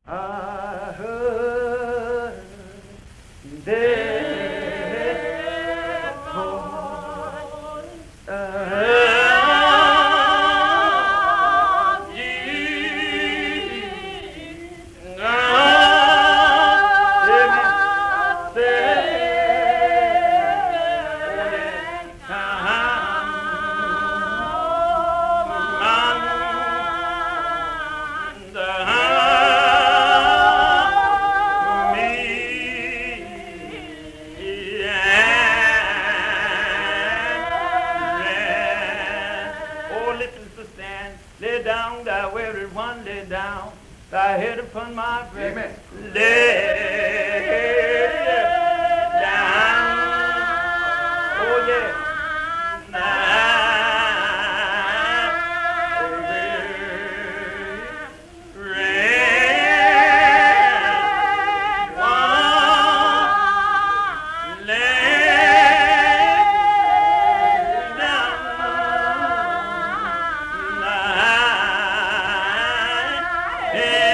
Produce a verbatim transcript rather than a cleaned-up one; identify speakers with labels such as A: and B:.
A: I heard their voice of Jesus. Ah, oh, listen, sister Ann, lay down thy weary one, lay down thy head upon my breast.
B: Amen.
A: Lay down, oh yeah, Hey!